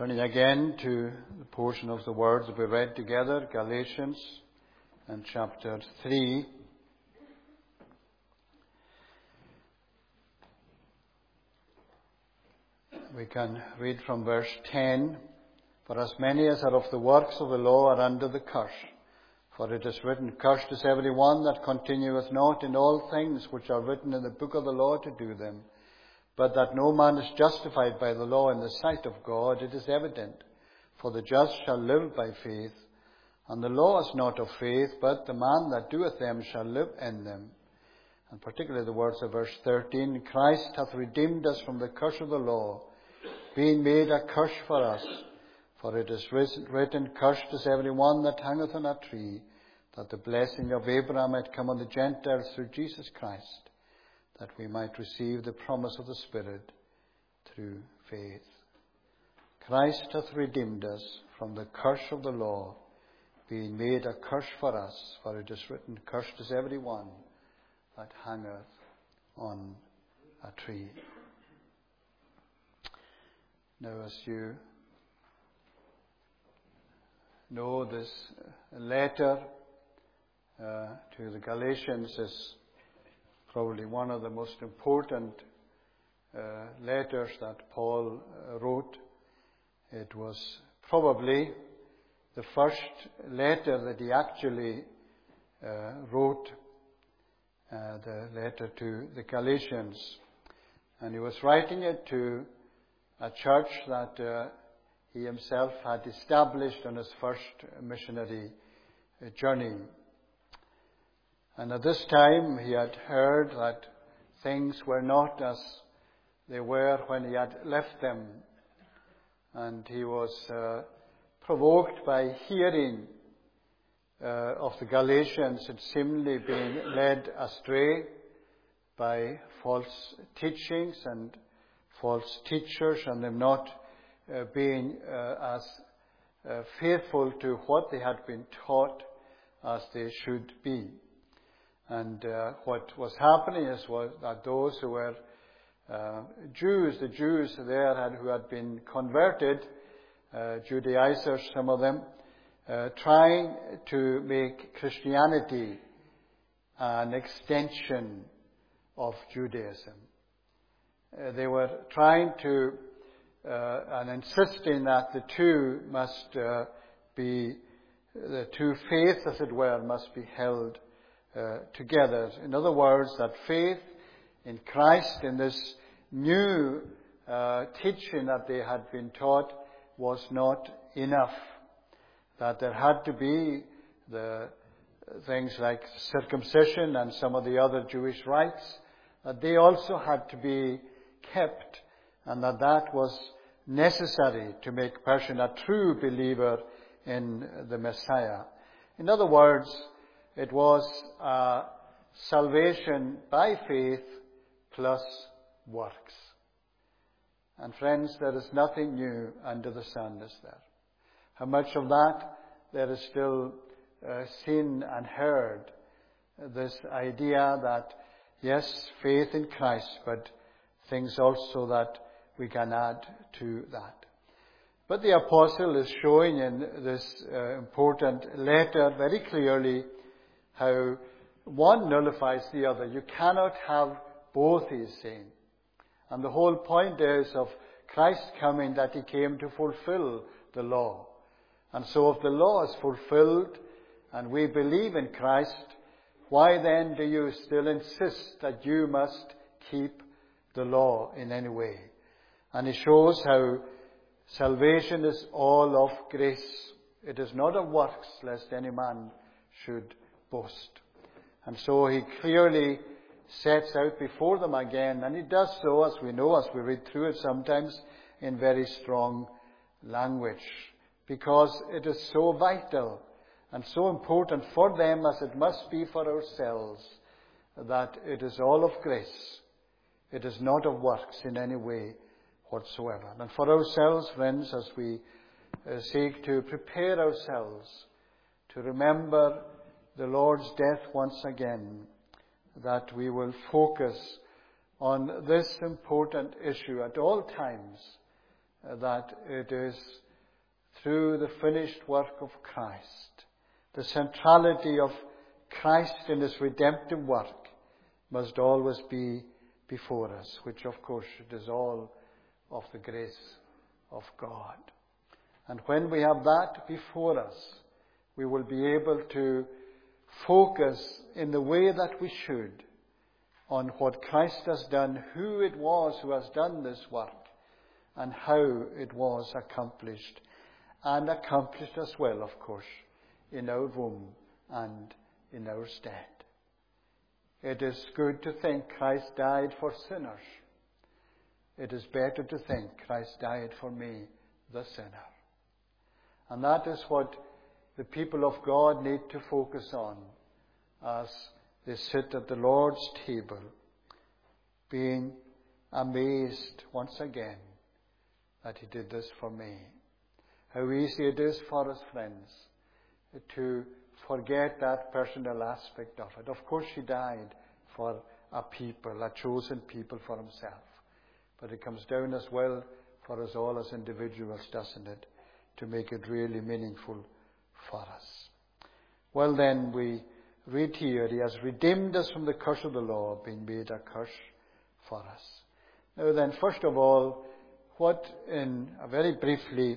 Turning again to the portion of the words that we read together, Galatians and chapter 3. We can read from verse 10. For as many as are of the works of the law are under the curse. For it is written, Cursed is every one that continueth not in all things which are written in the book of the law to do them. But that no man is justified by the law in the sight of God, it is evident. For the just shall live by faith. And the law is not of faith, but the man that doeth them shall live in them. And particularly the words of verse 13, Christ hath redeemed us from the curse of the law, being made a curse for us. For it is written, Cursed is every one that hangeth on a tree, that the blessing of Abraham might come on the Gentiles through Jesus Christ, that we might receive the promise of the Spirit through faith. Christ hath redeemed us from the curse of the law, being made a curse for us. For it is written, Cursed is every one that hangeth on a tree. Now, as you know, this letter to the Galatians is probably one of the most important letters that Paul wrote. It was probably the first letter that he actually wrote, the letter to the Galatians. And he was writing it to a church that he himself had established on his first missionary journey. And at this time he had heard that things were not as they were when he had left them. And he was provoked by hearing of the Galatians had seemingly been led astray by false teachings and false teachers, and them not being as faithful to what they had been taught as they should be. And what was happening was that those who were Jews, the Jews there who had been converted, Judaizers, some of them, trying to make Christianity an extension of Judaism. They were trying to and insisting that the two must be, the two faiths, as it were, must be held together. In other words, that faith in Christ, in this new teaching that they had been taught, was not enough. That there had to be the things like circumcision and some of the other Jewish rites, that they also had to be kept, and that was necessary to make a person a true believer in the Messiah. In other words, it was salvation by faith plus works. And friends, there is nothing new under the sun, is there? How much of that there is still seen and heard? This idea that, yes, faith in Christ, but things also that we can add to that. But the apostle is showing in this important letter very clearly how one nullifies the other. You cannot have both, he's saying. And the whole point is of Christ coming that he came to fulfill the law. And so if the law is fulfilled and we believe in Christ, why then do you still insist that you must keep the law in any way? And he shows how salvation is all of grace. It is not of works, lest any man should boast. And so he clearly sets out before them again, and he does so, as we know, as we read through it sometimes, in very strong language, because it is so vital and so important for them, as it must be for ourselves, that it is all of grace. It is not of works in any way whatsoever. And for ourselves, friends, as we seek to prepare ourselves to remember the Lord's death once again, that we will focus on this important issue at all times, that it is through the finished work of Christ. The centrality of Christ in His redemptive work must always be before us, which of course it is all of the grace of God. And when we have that before us, we will be able to focus in the way that we should on what Christ has done, who it was who has done this work, and how it was accomplished. And accomplished as well, of course, in our room and in our stead. It is good to think Christ died for sinners. It is better to think Christ died for me, the sinner. And that is what the people of God need to focus on as they sit at the Lord's table, being amazed once again that He did this for me. How easy it is for us, friends, to forget that personal aspect of it. Of course, He died for a people, a chosen people for Himself. But it comes down as well for us all as individuals, doesn't it? To make it really meaningful for us. Well then, we read here, He has redeemed us from the curse of the law, being made a curse for us. Now then, first of all, very briefly,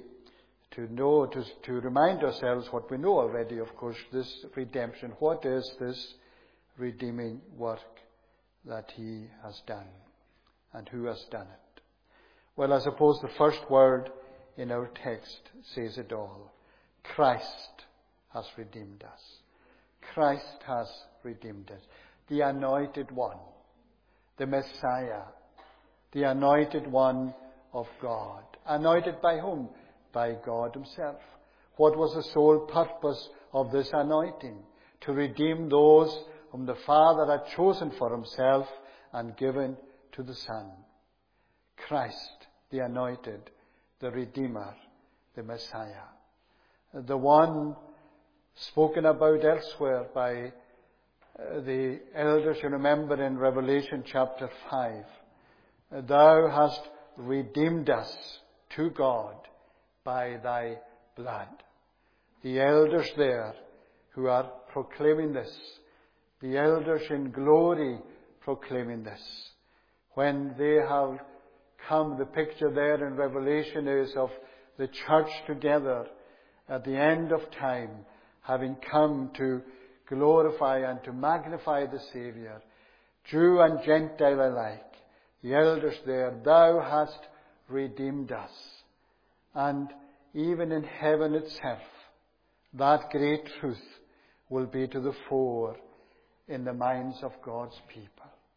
to remind ourselves what we know already, of course, this redemption. What is this redeeming work that He has done? And who has done it? Well, I suppose the first word in our text says it all. Christ has redeemed us. Christ has redeemed us. The Anointed One, the Messiah, the Anointed One of God. Anointed by whom? By God Himself. What was the sole purpose of this anointing? To redeem those whom the Father had chosen for Himself and given to the Son. Christ, the Anointed, the Redeemer, the Messiah. The one spoken about elsewhere by the elders, you remember in Revelation chapter 5. Thou hast redeemed us to God by Thy blood. The elders there who are proclaiming this, the elders in glory proclaiming this, when they have come, the picture there in Revelation is of the church together at the end of time, having come to glorify and to magnify the Saviour, Jew and Gentile alike. The elders there, Thou hast redeemed us. And even in heaven itself, that great truth will be to the fore in the minds of God's people.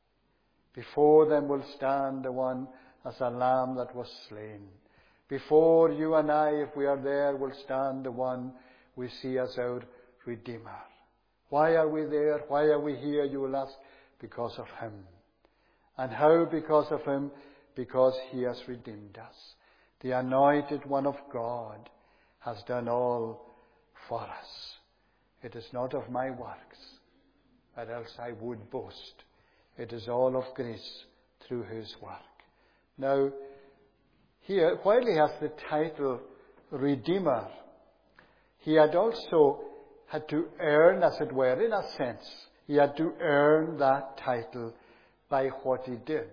Before them will stand the one as a lamb that was slain. Before you and I, if we are there, will stand the one we see as our Redeemer. Why are we there? Why are we here, you will ask? Because of Him. And how because of Him? Because He has redeemed us. The Anointed One of God has done all for us. It is not of my works, or else I would boast. It is all of grace through His work. Now, here, while He has the title Redeemer, He had also had to earn, as it were, in a sense, He had to earn that title by what He did.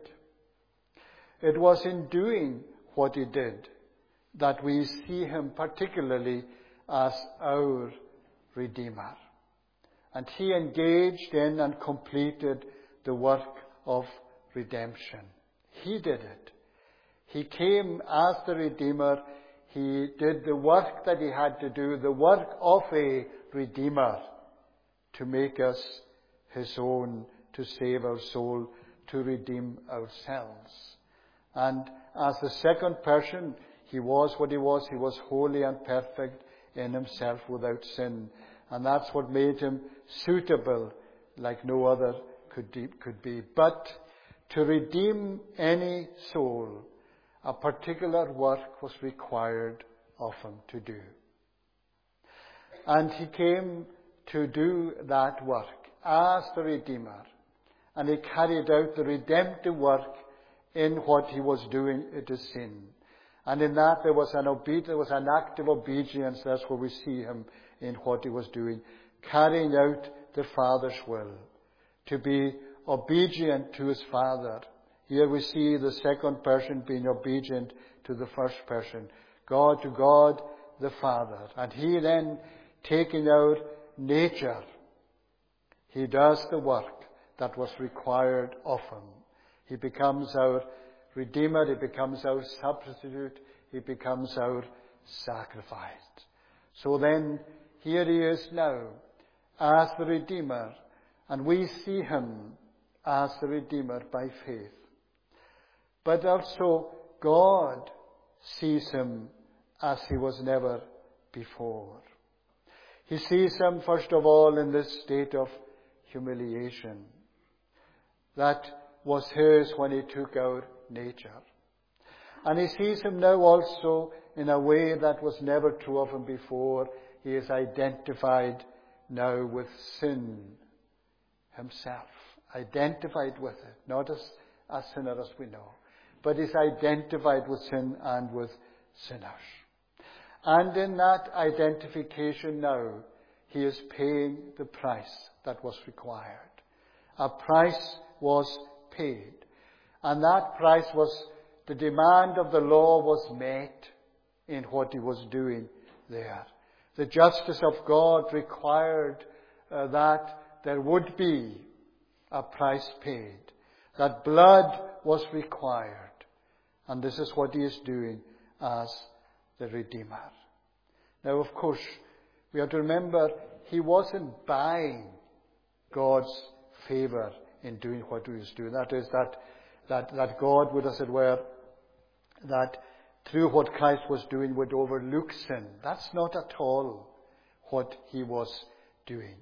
It was in doing what He did that we see Him particularly as our Redeemer. And He engaged in and completed the work of redemption. He did it. He came as the Redeemer. He did the work that He had to do, the work of a Redeemer, to make us His own, to save our soul, to redeem ourselves. And as the second person, He was what He was. He was holy and perfect in Himself without sin. And that's what made Him suitable like no other could be. But to redeem any soul, a particular work was required of Him to do. And He came to do that work as the Redeemer. And He carried out the redemptive work in what He was doing to sin. And in that there was an act of obedience. That's where we see him in what he was doing, carrying out the Father's will, to be obedient to his Father. Here we see the second person being obedient to the first person, God to God the Father. And he then, taking our nature, he does the work that was required of him. He becomes our Redeemer, he becomes our substitute, he becomes our sacrifice. So then, here he is now as the Redeemer, and we see him as the Redeemer by faith. But also, God sees him as he was never before. He sees him, first of all, in this state of humiliation that was his when he took our nature. And he sees him now also in a way that was never true of him before. He is identified now with sin himself, identified with it, not as a sinner as we know, but is identified with sin and with sinners. And in that identification now, he is paying the price that was required. A price was paid. And that price was, the demand of the law was met in what he was doing there. The justice of God required that there would be a price paid. That blood was required. And this is what he is doing as the Redeemer. Now, of course, we have to remember he wasn't buying God's favour in doing what he was doing. That is, that God would, as it were, that through what Christ was doing would overlook sin. That's not at all what he was doing.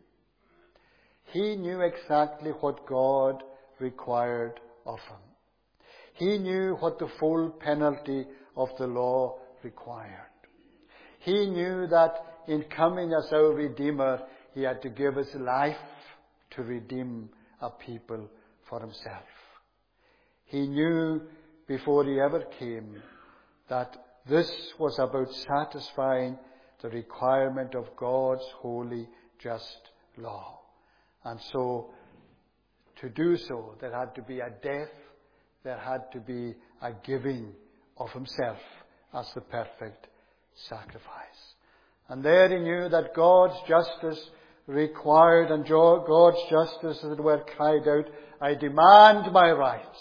He knew exactly what God required of him. He knew what the full penalty of the law required. He knew that in coming as our Redeemer, he had to give his life to redeem a people for himself. He knew before he ever came that this was about satisfying the requirement of God's holy, just law. And so, to do so, there had to be a death, there had to be a giving of himself as the perfect sacrifice. And there he knew that God's justice required, and God's justice, as it were, cried out, I demand my rights.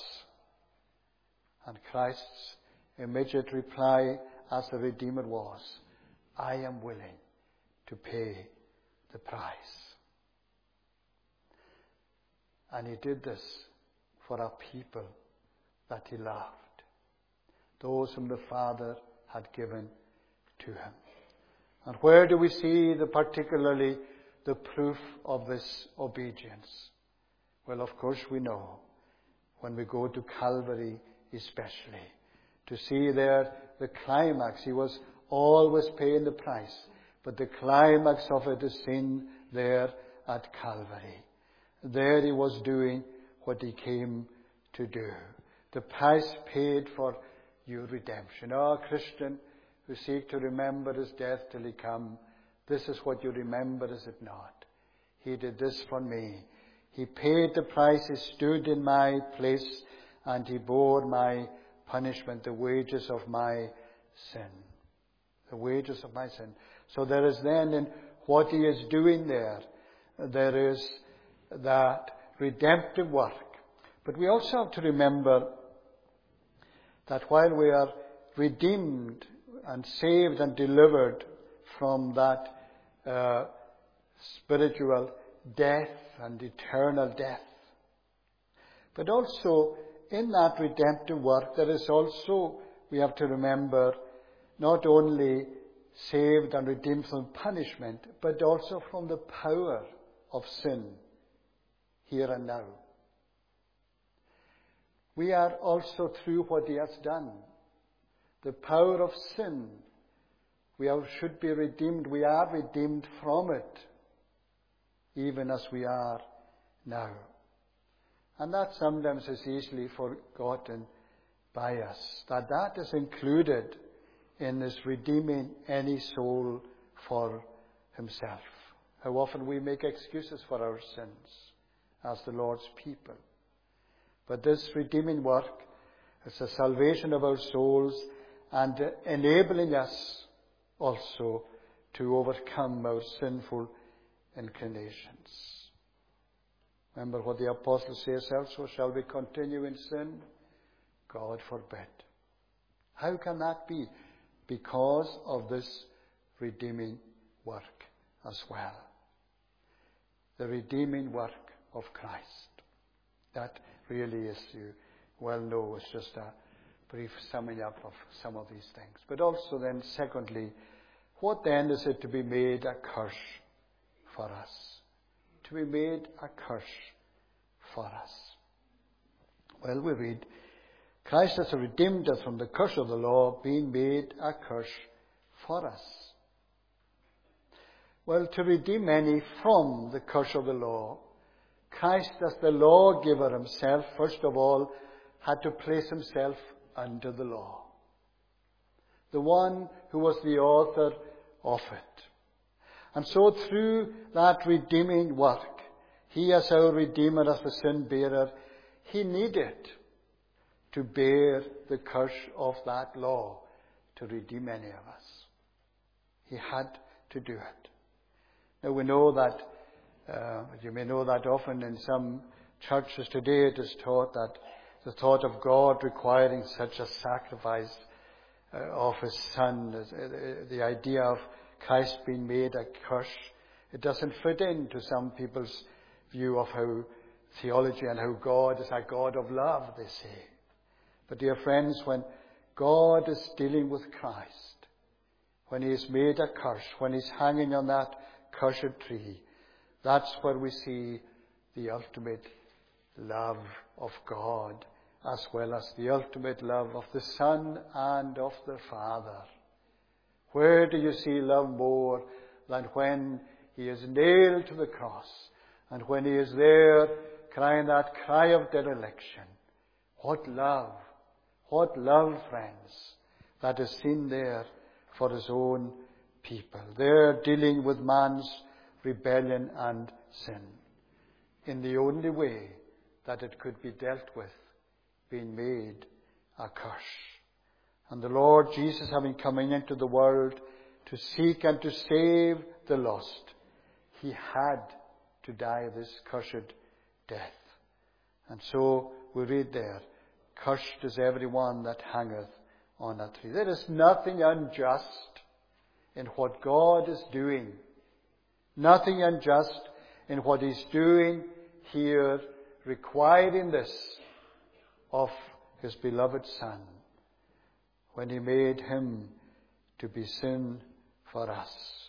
And Christ's immediate reply as the Redeemer was, I am willing to pay the price. And he did this for a people that he loved, those whom the Father had given to him. And where do we see particularly the proof of this obedience? Well, of course we know when we go to Calvary especially, to see there the climax. He was always paying the price, but the climax of it is seen there at Calvary. There he was doing what he came to do. The price paid for your redemption. Oh, Christian, who seek to remember his death till he come, this is what you remember, is it not? He did this for me. He paid the price. He stood in my place, and he bore my punishment, the wages of my sin. The wages of my sin. So there is then, in what he is doing there is that redemptive work. But we also have to remember that while we are redeemed and saved and delivered from that spiritual death and eternal death, but also in that redemptive work there is also, we have to remember, not only saved and redeemed from punishment, but also from the power of sin here and now. We are also, through what he has done, the power of sin, should be redeemed. We are redeemed from it, even as we are now. And that sometimes is easily forgotten by us, that is included in his redeeming any soul for himself. How often we make excuses for our sins as the Lord's people. But this redeeming work is the salvation of our souls and enabling us also to overcome our sinful inclinations. Remember what the apostle says also, shall we continue in sin? God forbid. How can that be? Because of this redeeming work as well. The redeeming work of Christ. That really is, you well know, is just a brief summing up of some of these things. But also then, secondly, what then is it to be made a curse for us? To be made a curse for us. Well, we read, Christ has redeemed us from the curse of the law, being made a curse for us. Well, to redeem any from the curse of the law, Christ, as the lawgiver himself, first of all, had to place himself under the law. The one who was the author of it. And so through that redeeming work, he as our Redeemer, as the sin bearer, he needed to bear the curse of that law to redeem any of us. He had to do it. Now we know that, you may know that often in some churches today it is taught that the thought of God requiring such a sacrifice of his Son, the idea of Christ being made a curse, it doesn't fit into some people's view of how theology and how God is a God of love, they say. But dear friends, when God is dealing with Christ, when he is made a curse, when he's hanging on that cursed tree, that's where we see the ultimate love of God, as well as the ultimate love of the Son and of the Father. Where do you see love more than when he is nailed to the cross and when he is there crying that cry of dereliction? What love, friends, that is seen there for his own people. There dealing with man's rebellion and sin in the only way that it could be dealt with, being made a curse. And the Lord Jesus, having come into the world to seek and to save the lost, he had to die this cursed death. And so we read there, cursed is every one that hangeth on a tree. There is nothing unjust in what God is doing. Nothing unjust in what he's doing here, requiring this of his beloved Son, when he made him to be sin for us.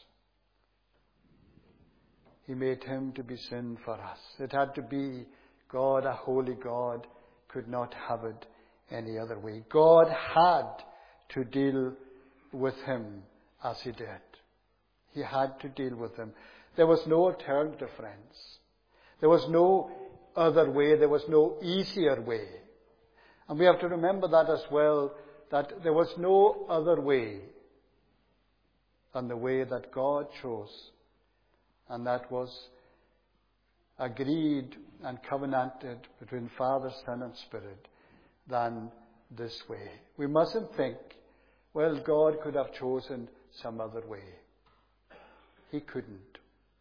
He made him to be sin for us. It had to be. God, a holy God, could not have it any other way. God had to deal with him as he did. He had to deal with him. There was no alternative, friends. There was no other way. There was no easier way. And we have to remember that as well, that there was no other way than the way that God chose. And that was agreed and covenanted between Father, Son and Spirit than this way. We mustn't think, well, God could have chosen some other way. He couldn't.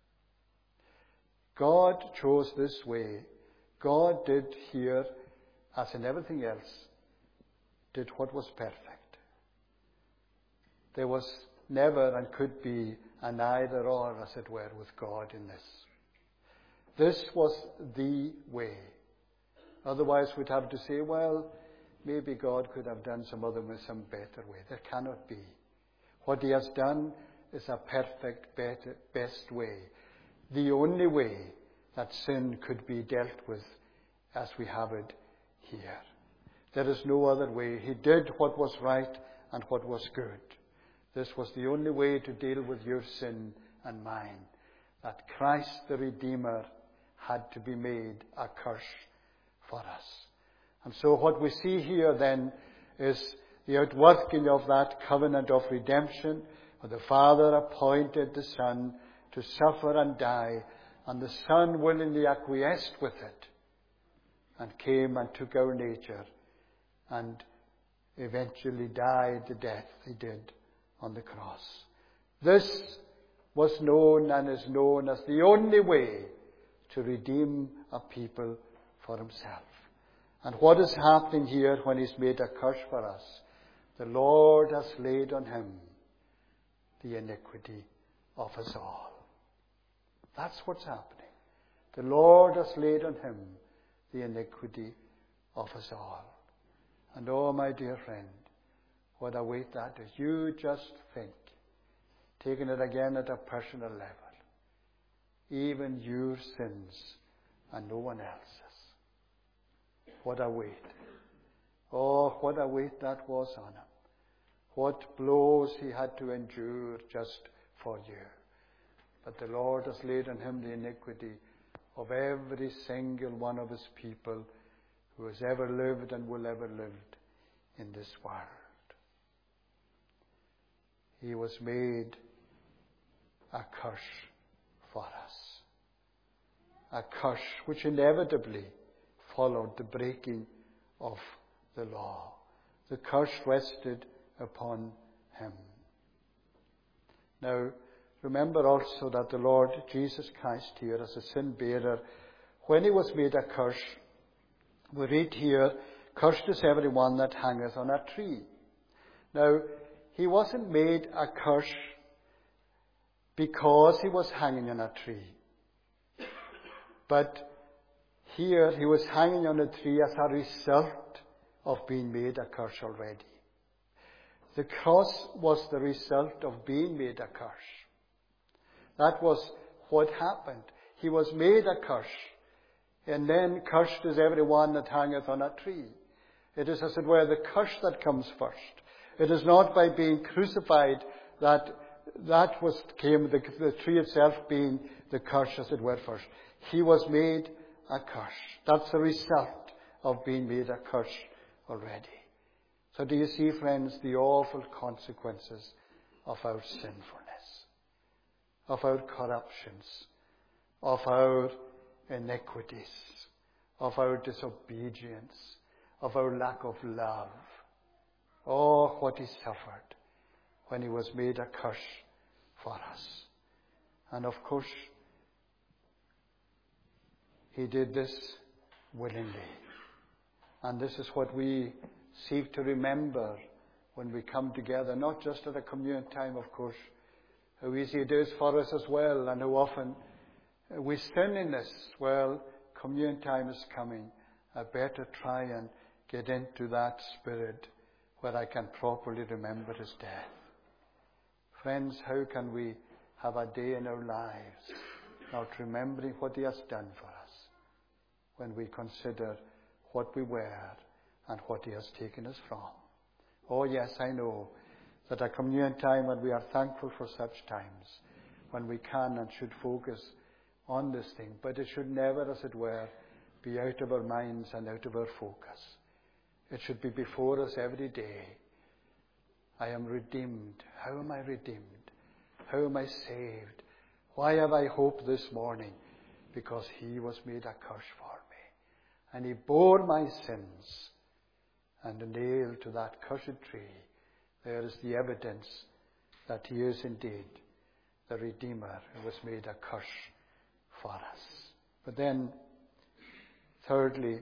God chose this way. God did here, as in everything else, did what was perfect. There was never and could be an either or, as it were, with God in this. This was the way. Otherwise we'd have to say, well, maybe God could have done some other way, some better way. There cannot be. What he has done is a perfect, better, best way. The only way that sin could be dealt with as we have it here. There is no other way. He did what was right and what was good. This was the only way to deal with your sin and mine. That Christ the Redeemer had to be made a curse for us. And so what we see here then is the outworking of that covenant of redemption, where the Father appointed the Son to suffer and die, and the Son willingly acquiesced with it, and came and took our nature, and eventually died the death he did on the cross. This was known and is known as the only way to redeem a people for himself. And what is happening here when he's made a curse for us? The Lord has laid on him the iniquity of us all. That's what's happening. The Lord has laid on him the iniquity of us all. And oh, my dear friend, what a weight that is. You just think, taking it again at a personal level, even your sins and no one else's. What a weight. Oh, what a weight that was on him. What blows he had to endure just for you. But the Lord has laid on him the iniquity of every single one of his people who has ever lived and will ever live in this world. He was made a curse for us. A curse which inevitably followed the breaking of the law. The curse rested upon him. Now, remember also that the Lord Jesus Christ here, as a sin bearer, when he was made a curse, we read here, "Cursed is everyone that hangeth on a tree." Now, he wasn't made a curse because he was hanging on a tree. But here he was hanging on a tree as a result of being made a curse already. The cross was the result of being made a curse. That was what happened. He was made a curse. And then cursed is everyone that hangeth on a tree. It is, as it were, the curse that comes first. It is not by being crucified that came, the tree itself being the curse, as it were, first. He was made a curse. That's the result of being made a curse already. So do you see, friends, the awful consequences of our sinfulness, of our corruptions, of our iniquities, of our disobedience, of our lack of love. Oh, what he suffered when he was made a curse for us. And of course, he did this willingly. And this is what we seek to remember when we come together, not just at a communion time, of course, how easy it is for us as well, and how often we sin in this. Well, communion time is coming. I better try and get into that spirit where I can properly remember his death. Friends, how can we have a day in our lives not remembering what he has done for us when we consider what we were and what he has taken us from? Oh yes, I know that at communion time, and we are thankful for such times when we can and should focus on this thing, but it should never, as it were, be out of our minds and out of our focus. It should be before us every day. I am redeemed. How am I redeemed? How am I saved? Why have I hope this morning? Because he was made a curse for me. And he bore my sins and nailed to that cursed tree. There is the evidence that he is indeed the Redeemer who was made a curse for us. But then, thirdly,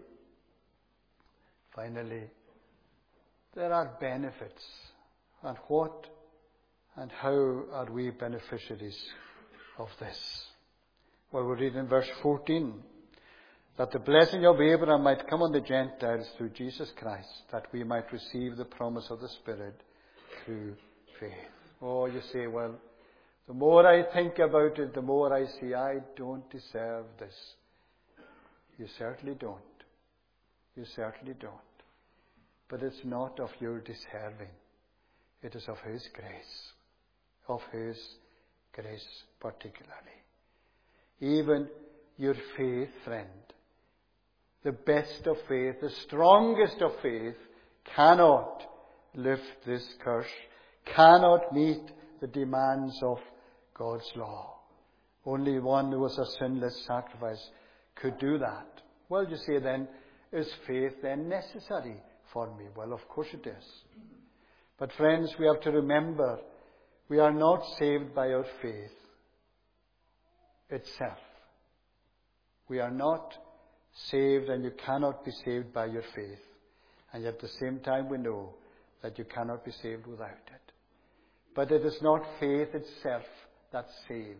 finally, there are benefits. And what and how are we beneficiaries of this? Well, we read in verse 14 that the blessing of Abraham might come on the Gentiles through Jesus Christ, that we might receive the promise of the Spirit through faith. Oh, you say, well, the more I think about it, the more I see I don't deserve this. You certainly don't. You certainly don't. But it's not of your deserving. It is of his grace. Of his grace particularly. Even your faith, friend, the best of faith, the strongest of faith, cannot lift this curse, cannot meet the demands of God's law. Only one who was a sinless sacrifice could do that. Well, you say then, is faith then necessary for me? Well, of course it is. But friends, we have to remember, we are not saved by our faith itself. We are not saved, and you cannot be saved by your faith. And yet at the same time we know that you cannot be saved without it. But it is not faith itself that saves.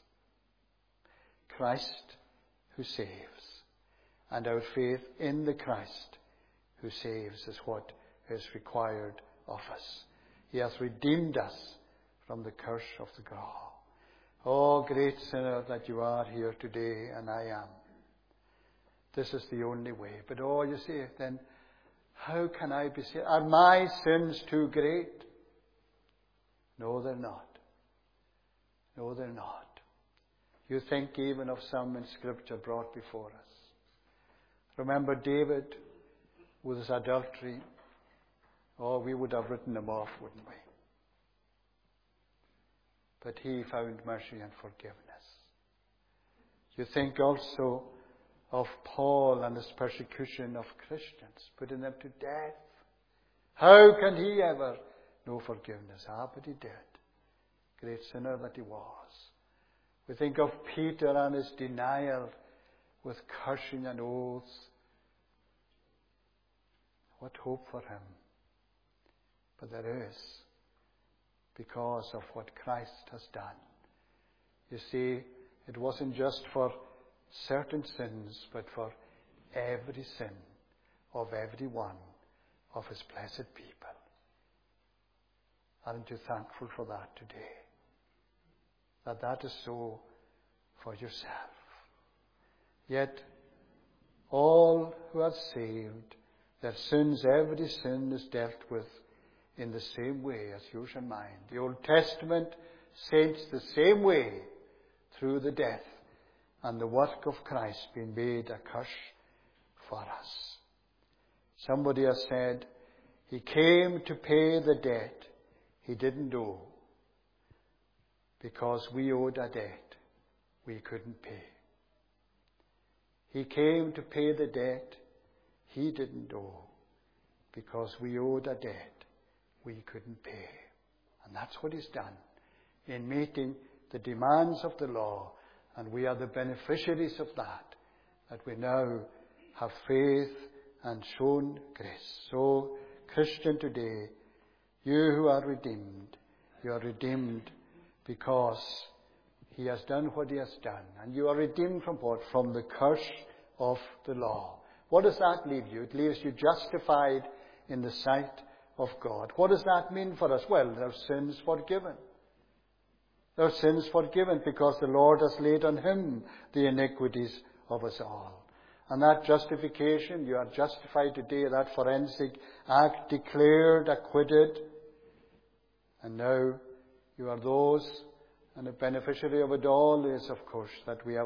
Christ who saves. And our faith in the Christ who saves is what is required of us. He has redeemed us from the curse of the law. Oh, great sinner that you are here today, and I am. This is the only way. But oh, you see, then, how can I be saved? Are my sins too great? No, they're not. No, they're not. You think even of some in Scripture brought before us. Remember David with his adultery. Oh, we would have written him off, wouldn't we? But he found mercy and forgiveness. You think also of Paul and his persecution of Christians, putting them to death. How can he ever know forgiveness? But he did. Great sinner that he was. We think of Peter and his denial with cursing and oaths. What hope for him? But there is, because of what Christ has done. You see, it wasn't just for certain sins, but for every sin of every one of his blessed people. Aren't you thankful for that today? That is so for yourself. Yet, all who are saved, their sins, every sin is dealt with in the same way as yours and mine. The Old Testament saints the same way through the death and the work of Christ being made a curse for us. Somebody has said, he came to pay the debt he didn't owe because we owed a debt we couldn't pay. He came to pay the debt he didn't owe because we owed a debt we couldn't pay. And that's what he's done in meeting the demands of the law. And we are the beneficiaries of that we now have faith and shown grace. So, Christian today, you who are redeemed, you are redeemed because he has done what he has done. And you are redeemed from what? From the curse of the law. What does that leave you? It leaves you justified in the sight of God. What does that mean for us? Well, our sins forgiven. Our sins forgiven because the Lord has laid on him the iniquities of us all. And that justification, you are justified today, that forensic act declared, acquitted. And now you are those, and the beneficiary of it all is, of course, that we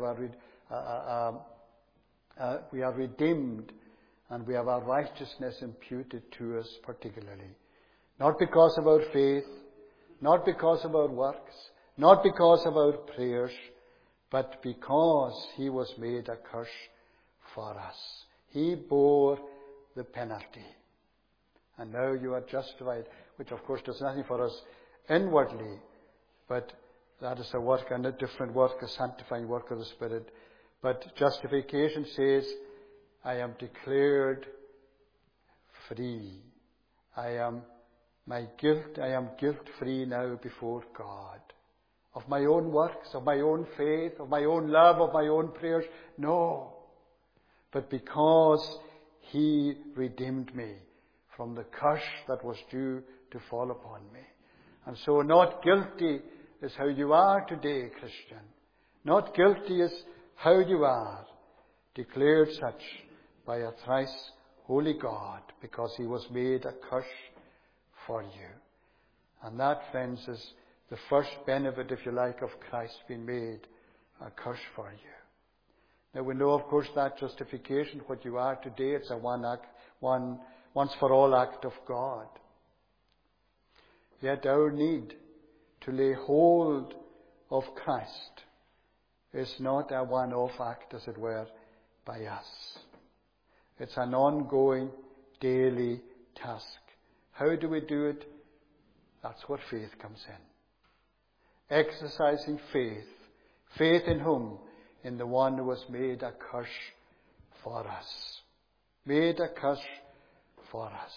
are redeemed and we have our righteousness imputed to us particularly. Not because of our faith, not because of our works, not because of our prayers, but because he was made a curse for us. He bore the penalty. And now you are justified, which of course does nothing for us inwardly, but that is a work and a different work, a sanctifying work of the Spirit. But justification says, I am declared free. I am guilt free now before God. Of my own works, of my own faith, of my own love, of my own prayers. No. But because he redeemed me from the curse that was due to fall upon me. And so not guilty is how you are today, Christian. Not guilty is how you are, declared such by a thrice holy God, because he was made a curse for you. And that, friends, is the first benefit, if you like, of Christ being made a curse for you. Now we know, of course, that justification, what you are today, it's a once for all act of God. Yet our need to lay hold of Christ is not a one-off act, as it were, by us. It's an ongoing, daily task. How do we do it? That's where faith comes in. Exercising faith. Faith in whom? In the one who was made a curse for us. Made a curse for us.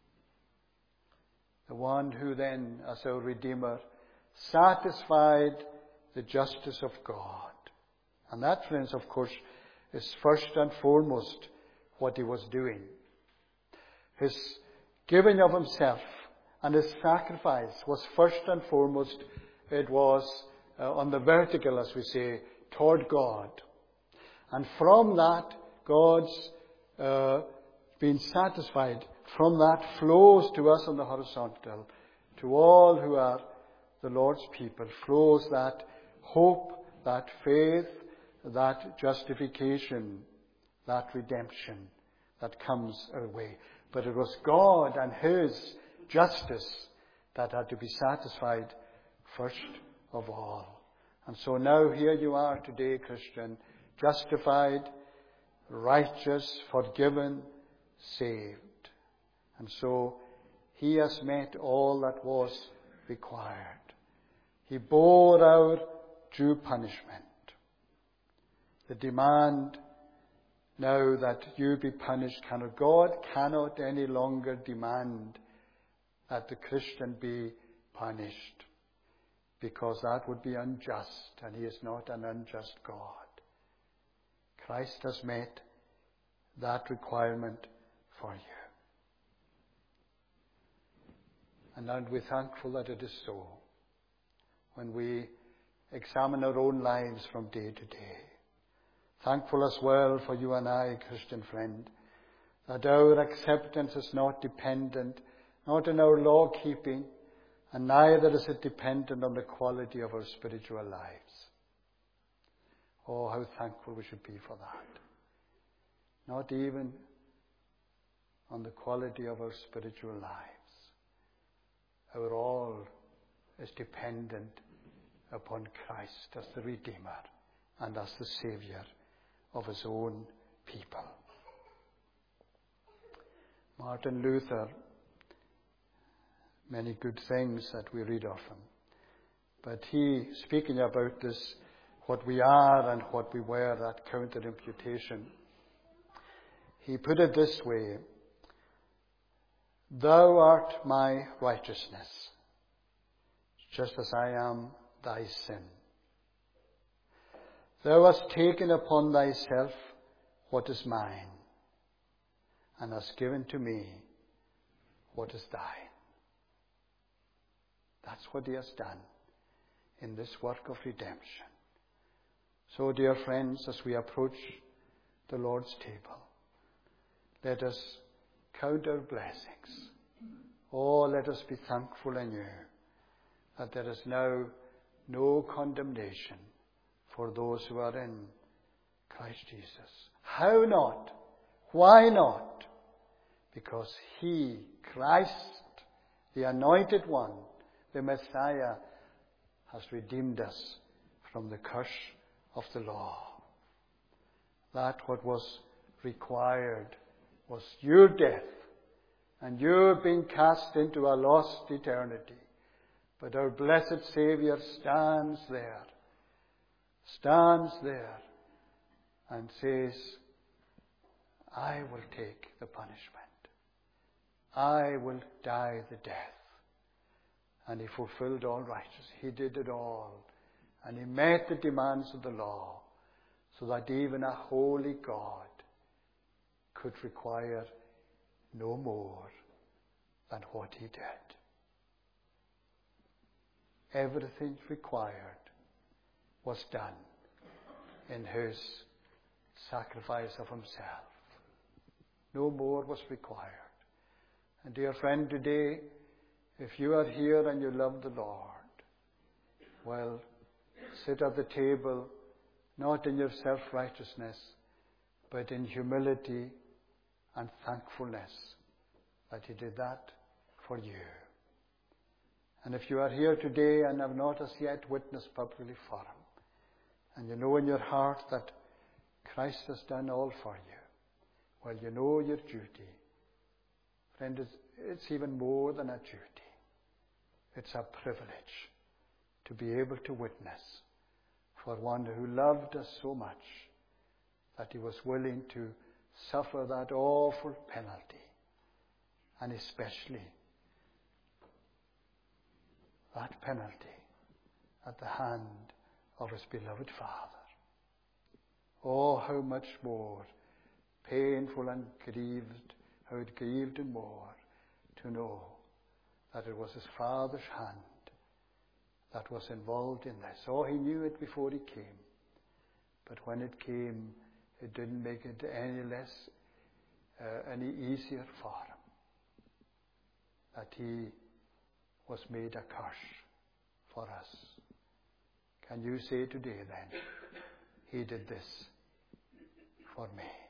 The one who then, as our Redeemer, satisfied the justice of God. And that, friends, of course, is first and foremost what he was doing. His giving of himself and his sacrifice was first and foremost, it was on the vertical, as we say, toward God. And from that, God's being satisfied, from that flows to us on the horizontal, to all who are the Lord's people, flows that hope, that faith, that justification, that redemption that comes our way. But it was God and His justice that had to be satisfied first of all. And so now here you are today, Christian, justified, righteous, forgiven, saved. And so He has met all that was required. He bore our due punishment. The demand now that you be punished, God cannot any longer demand that the Christian be punished, because that would be unjust, and He is not an unjust God. Christ has met that requirement for you. And aren't we thankful that it is so when we examine our own lives from day to day? Thankful as well for you and I, Christian friend, that our acceptance is not dependent, not on our law keeping, and neither is it dependent on the quality of our spiritual lives. Oh, how thankful we should be for that. Not even on the quality of our spiritual lives. Our all is dependent upon Christ as the Redeemer and as the Saviour of His own people. Martin Luther, many good things that we read of him. But he, speaking about this, what we are and what we were, that counter-imputation, he put it this way: Thou art my righteousness, just as I am thy sin. Thou hast taken upon thyself what is mine, and hast given to me what is thine. That's what He has done in this work of redemption. So, dear friends, as we approach the Lord's table, let us count our blessings. Oh, let us be thankful in you that there is now no condemnation for those who are in Christ Jesus. How not? Why not? Because He, Christ, the Anointed One, the Messiah, has redeemed us from the curse of the law. That what was required was your death and your being cast into a lost eternity. But our blessed Saviour stands there and says, I will take the punishment. I will die the death. And He fulfilled all righteousness. He did it all. And He met the demands of the law, so that even a holy God could require no more than what He did. Everything required was done in His sacrifice of Himself. No more was required. And dear friend, today, if you are here and you love the Lord, well, sit at the table, not in your self-righteousness, but in humility and thankfulness that He did that for you. And if you are here today and have not as yet witnessed publicly for him, and you know in your heart that Christ has done all for you, well, you know your duty. Friend, it's even more than a duty. It's a privilege to be able to witness for one who loved us so much that he was willing to suffer that awful penalty, and especially that penalty at the hand of his beloved Father. Oh, how much more painful and grieved, how it grieved him more to know that it was his Father's hand that was involved in this. Oh, he knew it before he came. But when it came, it didn't make it any easier for him that he was made a curse for us. Can you say today then, he did this for me?